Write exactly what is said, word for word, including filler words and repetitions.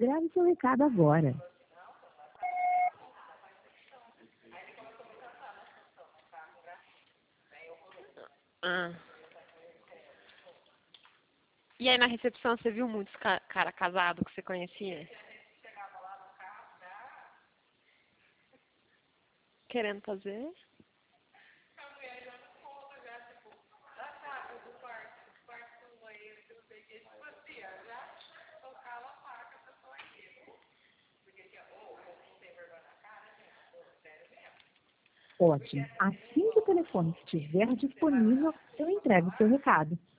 Grave seu recado agora. Ah. E aí na recepção você viu muitos ca cara casado que você conhecia? Querendo fazer? Ótimo. Assim que o telefone estiver disponível, eu entrego o seu recado.